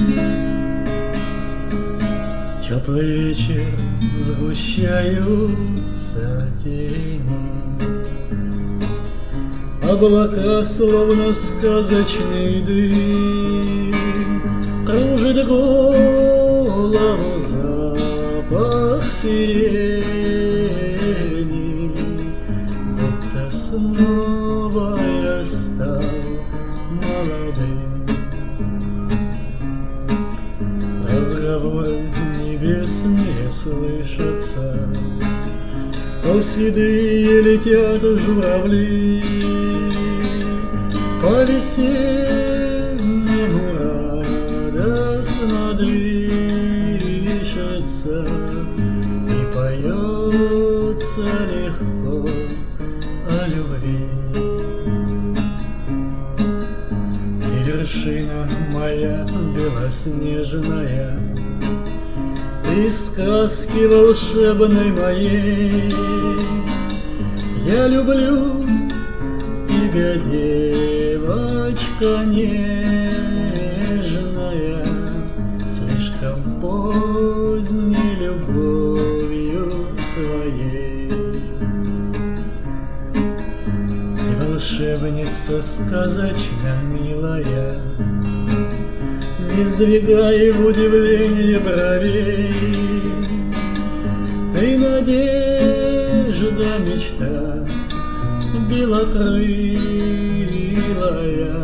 Теплый вечер, сгущаются тени, облака, словно сказочный дым, кружит голову запах сирени, будто снова я стал молодым. Разговоры небесные слышатся, то седые летят журавли, по-весеннему радостно дышится и поется легко о любви. Ты вершина моя белоснежная, ты сказки волшебной моей. Я люблю тебя, девочка нежная, слишком поздней любовью своей. Ты волшебница сказочно милая, не сдвигай в удивлении бровей. Ты надежда, мечта белокрылая,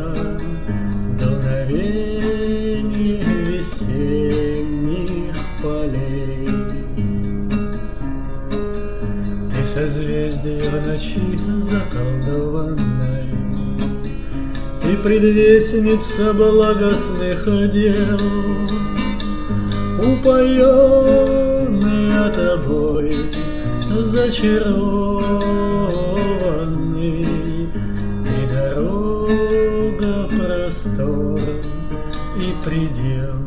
дуновенье весенних полей. Ты созвездие в ночи заколдованной, ты предвестница благостных дел, упоенная тобой, зачарованный. Ты дорога, простор и предел.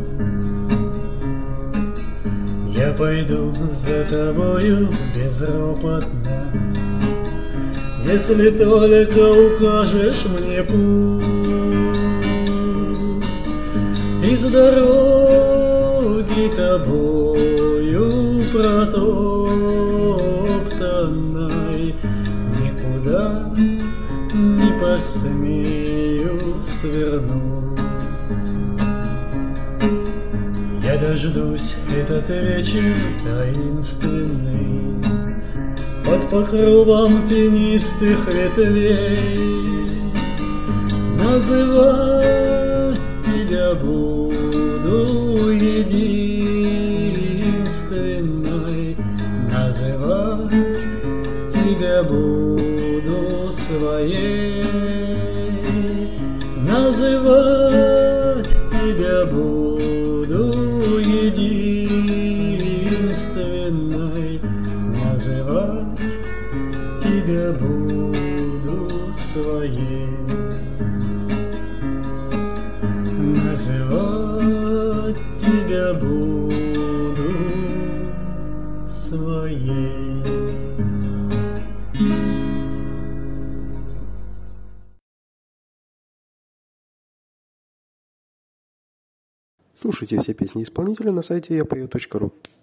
Я пойду за тобою безропотно, если только укажешь мне путь, из дороги тобою протоптанной никуда не посмею свернуть. Я дождусь этот вечер таинственный под покровом тенистых ветвей. Называть тебя буду единственной, называть тебя буду своей, называть тебя буду единственной, называть тебя буду своей, называть тебя буду своей. Слушайте все песни исполнителя на сайте yapою.ru.